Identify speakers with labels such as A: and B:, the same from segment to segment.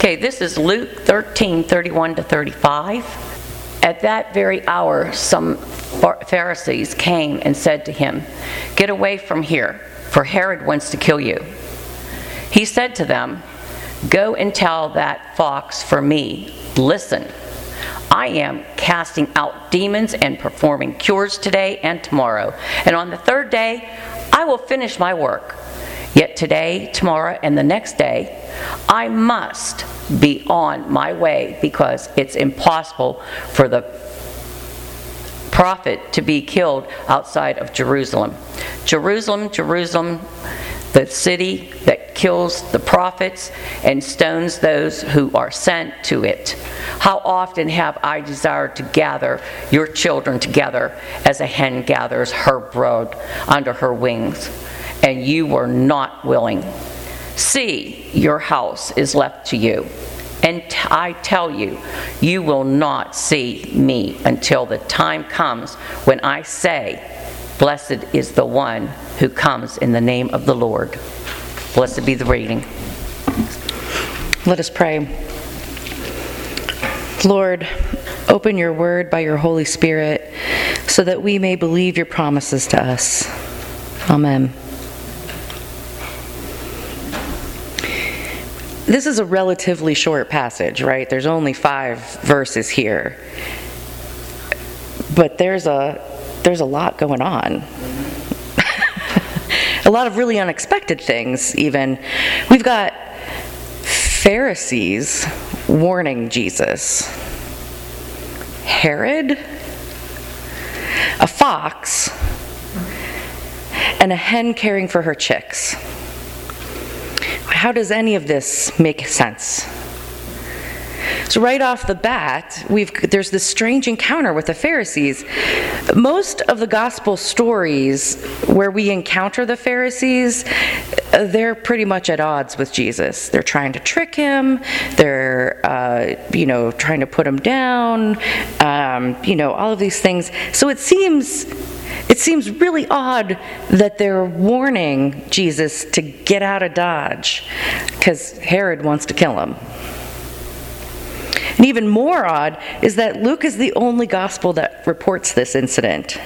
A: Okay, this is Luke 13:31-35. At that very hour, some Pharisees came and said to him, "Get away from here, for Herod wants to kill you." He said to them, "Go and tell that fox for me, listen, I am casting out demons and performing cures today and tomorrow, and on the third day I will finish my work. Yet today, tomorrow, and the next day, I must be on my way, because it's impossible for the prophet to be killed outside of Jerusalem. Jerusalem, Jerusalem, the city that kills the prophets and stones those who are sent to it. How often have I desired to gather your children together as a hen gathers her brood under her wings, and you were not willing. See, your house is left to you. And I tell you, you will not see me until the time comes when I say, blessed is the one who comes in the name of the Lord." Blessed be the reading.
B: Let us pray. Lord, open your word by your Holy Spirit so that we may believe your promises to us. Amen. This is a relatively short passage, right? There's only 5 verses here. But there's a lot going on. A lot of really unexpected things, even. We've got Pharisees warning Jesus. Herod, a fox, and a hen caring for her chicks. How does any of this make sense? So right off the bat, there's this strange encounter with the Pharisees. Most of the gospel stories where we encounter the Pharisees, they're pretty much at odds with Jesus. They're trying to trick him. They're, trying to put him down. All of these things. So it seems really odd that they're warning Jesus to get out of Dodge because Herod wants to kill him. And even more odd is that Luke is the only gospel that reports this incident.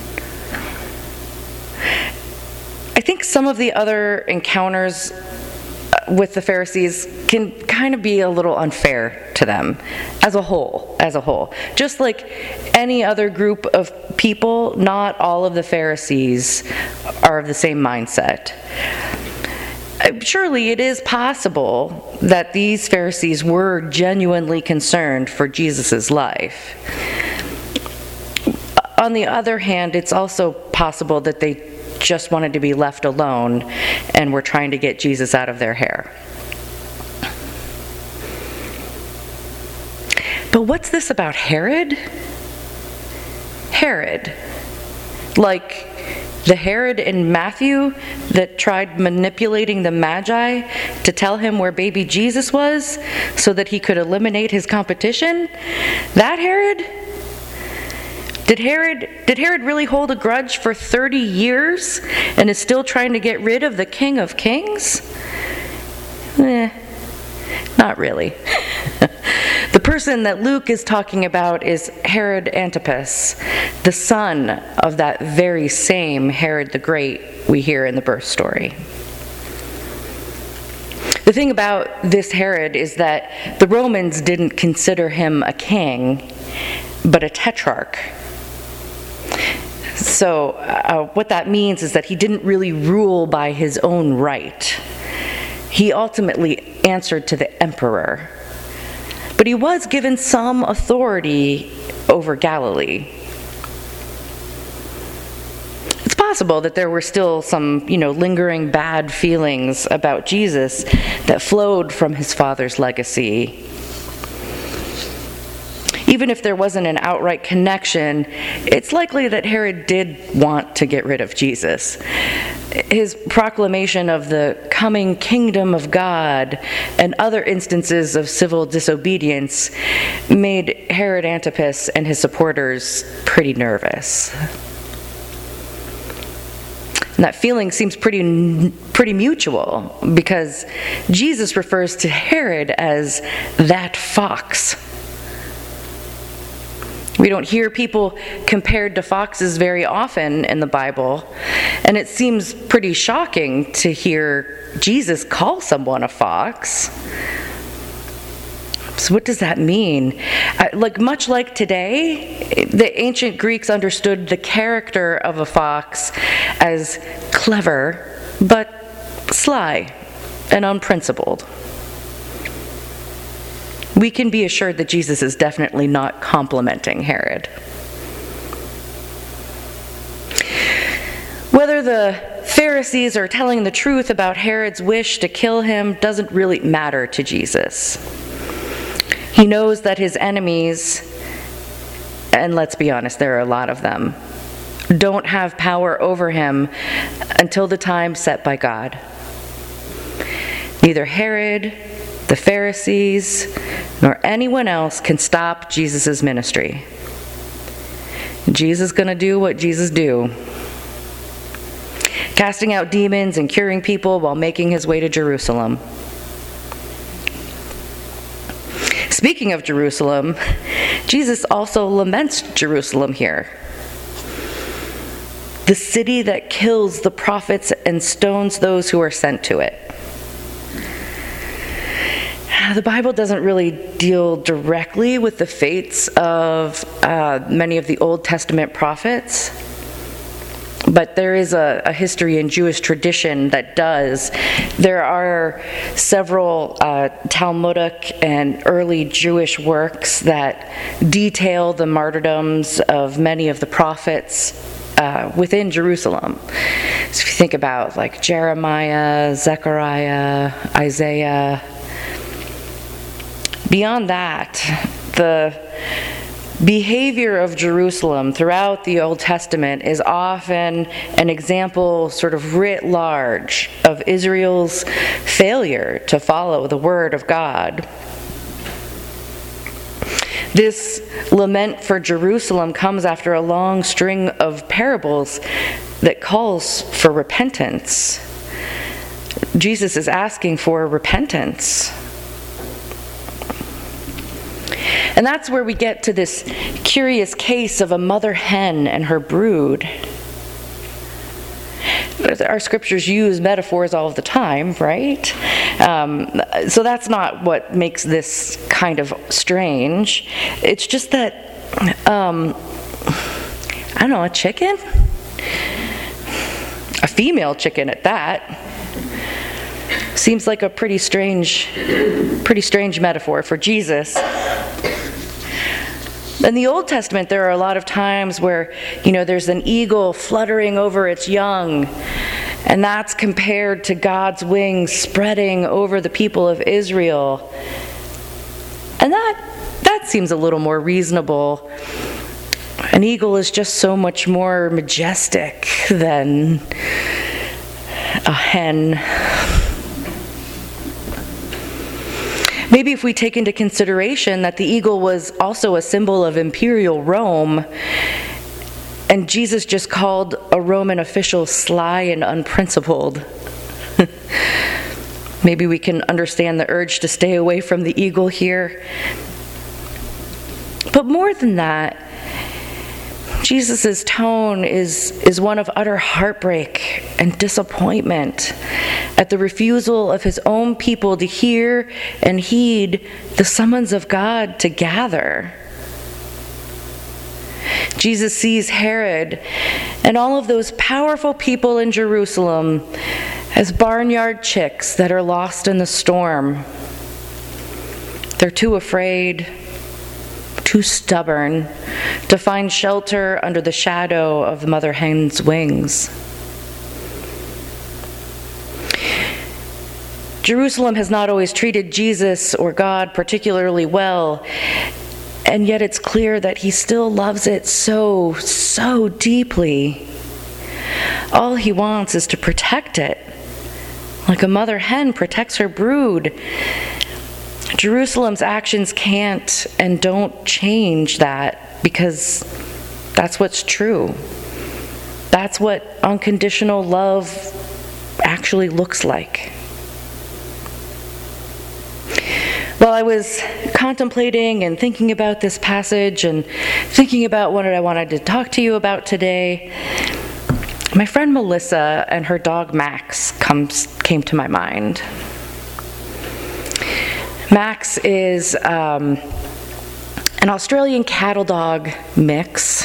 B: I think some of the other encounters with the Pharisees can kind of be a little unfair to them as a whole. Just like any other group of people, not all of the Pharisees are of the same mindset. Surely it is possible that these Pharisees were genuinely concerned for Jesus' life. On the other hand, it's also possible that they just wanted to be left alone and were trying to get Jesus out of their hair. But what's this about Herod? Herod, like the Herod in Matthew that tried manipulating the Magi to tell him where baby Jesus was so that he could eliminate his competition? That Herod? Did Herod really hold a grudge for 30 years and is still trying to get rid of the King of Kings? Not really. The person that Luke is talking about is Herod Antipas, the son of that very same Herod the Great we hear in the birth story. The thing about this Herod is that the Romans didn't consider him a king, but a tetrarch. So what that means is that he didn't really rule by his own right. He ultimately answered to the emperor. But he was given some authority over Galilee. It's possible that there were still some, lingering bad feelings about Jesus that flowed from his father's legacy. Even if there wasn't an outright connection, it's likely that Herod did want to get rid of Jesus. His proclamation of the coming kingdom of God and other instances of civil disobedience made Herod Antipas and his supporters pretty nervous. And that feeling seems pretty mutual, because Jesus refers to Herod as that fox. We don't hear people compared to foxes very often in the Bible, and it seems pretty shocking to hear Jesus call someone a fox. So what does that mean? Much like today, the ancient Greeks understood the character of a fox as clever, but sly and unprincipled. We can be assured that Jesus is definitely not complimenting Herod. Whether the Pharisees are telling the truth about Herod's wish to kill him doesn't really matter to Jesus. He knows that his enemies, and let's be honest, there are a lot of them, don't have power over him until the time set by God. Neither Herod, the Pharisees, nor anyone else can stop Jesus' ministry. Jesus is going to do what Jesus do, casting out demons and curing people while making his way to Jerusalem. Speaking of Jerusalem, Jesus also laments Jerusalem here. The city that kills the prophets and stones those who are sent to it. The Bible doesn't really deal directly with the fates of many of the Old Testament prophets, but there is a history in Jewish tradition that does. There are several Talmudic and early Jewish works that detail the martyrdoms of many of the prophets within Jerusalem. So if you think about like Jeremiah, Zechariah, Isaiah. Beyond that, the behavior of Jerusalem throughout the Old Testament is often an example, sort of writ large, of Israel's failure to follow the word of God. This lament for Jerusalem comes after a long string of parables that calls for repentance. Jesus is asking for repentance. And that's where we get to this curious case of a mother hen and her brood. Our scriptures use metaphors all of the time, right? So that's not what makes this kind of strange. It's just that, a chicken? A female chicken at that. Seems like a pretty strange metaphor for Jesus. In the Old Testament, there are a lot of times where, there's an eagle fluttering over its young, and that's compared to God's wings spreading over the people of Israel. And that seems a little more reasonable. An eagle is just so much more majestic than a hen. Maybe if we take into consideration that the eagle was also a symbol of imperial Rome, and Jesus just called a Roman official sly and unprincipled, maybe we can understand the urge to stay away from the eagle here. But more than that, Jesus' tone is one of utter heartbreak and disappointment at the refusal of his own people to hear and heed the summons of God to gather. Jesus sees Herod and all of those powerful people in Jerusalem as barnyard chicks that are lost in the storm. They're too afraid, too stubborn to find shelter under the shadow of the mother hen's wings. Jerusalem has not always treated Jesus or God particularly well, and yet it's clear that he still loves it so, so deeply. All he wants is to protect it, like a mother hen protects her brood. Jerusalem's actions can't and don't change that, because that's what's true. That's what unconditional love actually looks like. While I was contemplating and thinking about this passage and thinking about what I wanted to talk to you about today, my friend Melissa and her dog Max came to my mind. Max is an Australian cattle dog mix.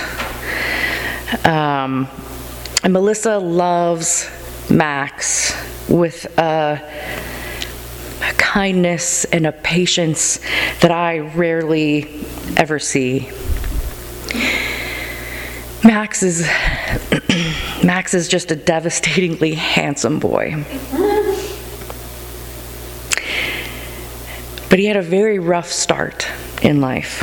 B: And Melissa loves Max with a kindness and a patience that I rarely ever see. Max is just a devastatingly handsome boy. But he had a very rough start in life.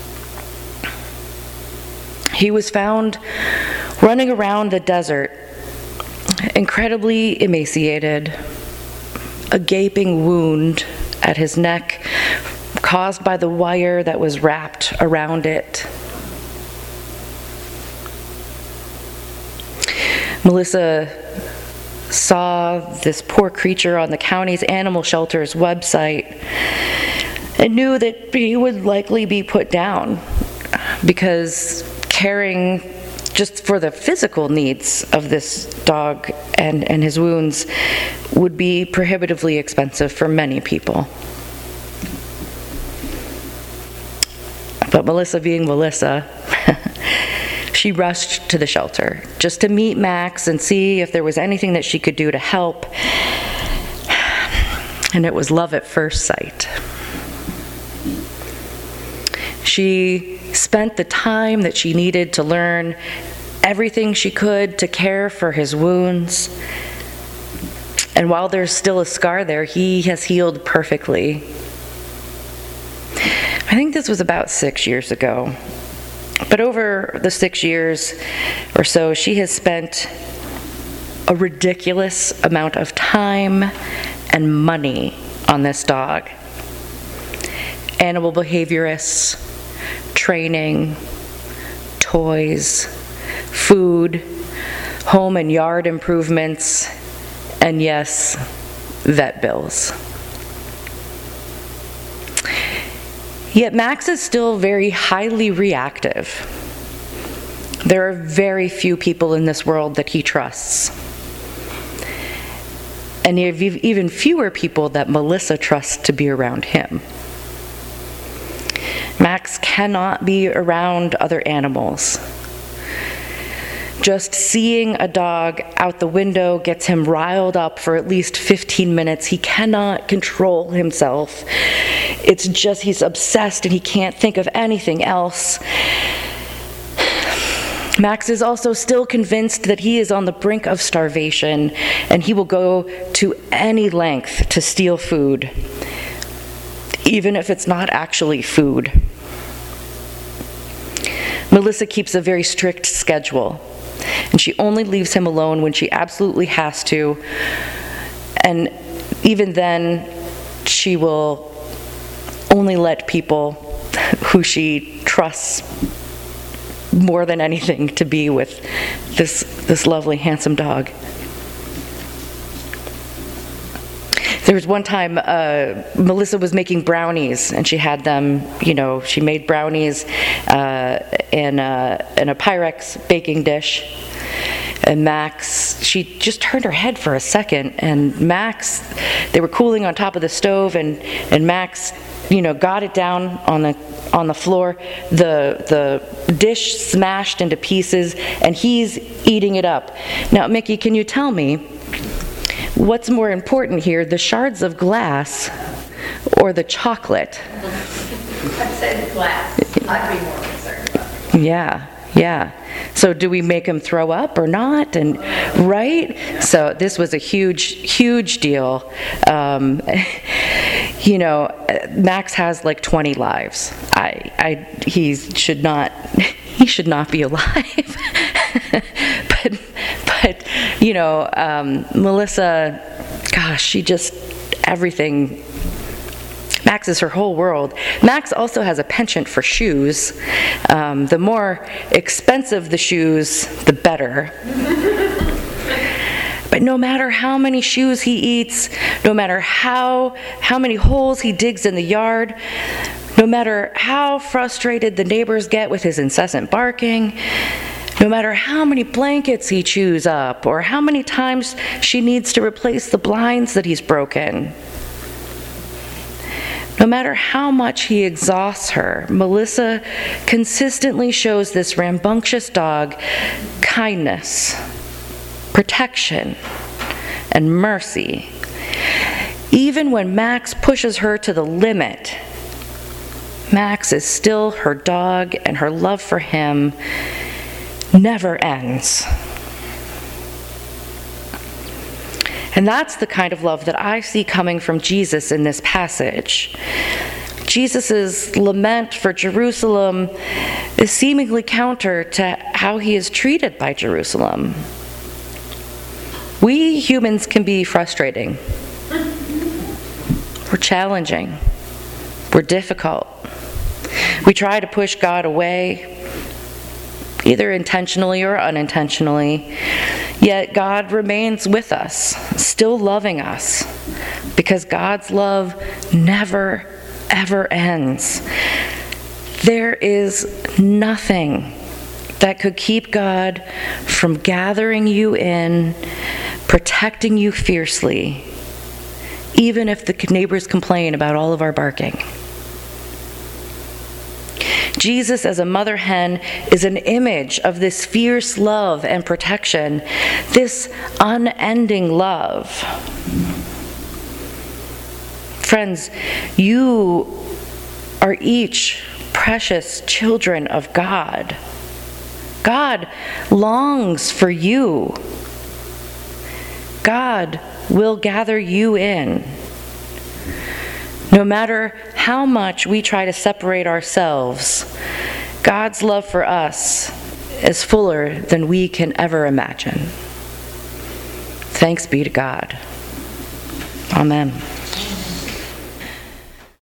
B: He was found running around the desert, incredibly emaciated, a gaping wound at his neck caused by the wire that was wrapped around it. Melissa saw this poor creature on the county's animal shelter's website and knew that he would likely be put down because caring just for the physical needs of this dog and his wounds would be prohibitively expensive for many people. But Melissa being Melissa, she rushed to the shelter just to meet Max and see if there was anything that she could do to help. And it was love at first sight. She spent the time that she needed to learn everything she could to care for his wounds. And while there's still a scar there, he has healed perfectly. I think this was about 6 years ago. But over the 6 years or so, she has spent a ridiculous amount of time and money on this dog. Animal behaviorists, training, toys, food, home and yard improvements, and yes, vet bills. Yet Max is still very highly reactive. There are very few people in this world that he trusts. And even fewer people that Melissa trusts to be around him. Max cannot be around other animals. Just seeing a dog out the window gets him riled up for at least 15 minutes. He cannot control himself. It's just he's obsessed and he can't think of anything else. Max is also still convinced that he is on the brink of starvation, and he will go to any length to steal food, even if it's not actually food. Melissa keeps a very strict schedule, and she only leaves him alone when she absolutely has to, and even then, she will only let people who she trusts more than anything to be with this lovely, handsome dog. There was one time Melissa was making brownies, and she had them, she made brownies in a Pyrex baking dish. And Max, she just turned her head for a second, and Max, they were cooling on top of the stove, and Max, got it down on the floor. The dish smashed into pieces, and he's eating it up. Now, Mickey, can you tell me what's more important here, the shards of glass or the chocolate?
C: I said glass. I'd be more concerned about it.
B: Yeah. So do we make him throw up or not? And right? So this was a huge deal. Max has like 20 lives. He should not be alive. but Melissa, gosh, she just, everything. Max is her whole world. Max also has a penchant for shoes. The more expensive the shoes, the better. But no matter how many shoes he eats, no matter how many holes he digs in the yard, no matter how frustrated the neighbors get with his incessant barking, no matter how many blankets he chews up, or how many times she needs to replace the blinds that he's broken, no matter how much he exhausts her, Melissa consistently shows this rambunctious dog kindness, protection, and mercy. Even when Max pushes her to the limit, Max is still her dog, and her love for him never ends. And that's the kind of love that I see coming from Jesus in this passage. Jesus' lament for Jerusalem is seemingly counter to how he is treated by Jerusalem. We humans can be frustrating. We're challenging. We're difficult. We try to push God away, either intentionally or unintentionally. Yet God remains with us, still loving us, because God's love never, ever ends. There is nothing that could keep God from gathering you in, protecting you fiercely, even if the neighbors complain about all of our barking. Jesus as a mother hen is an image of this fierce love and protection, this unending love. Friends, you are each precious children of God. God longs for you. God will gather you in. No matter how much we try to separate ourselves, God's love for us is fuller than we can ever imagine. Thanks be to God. Amen.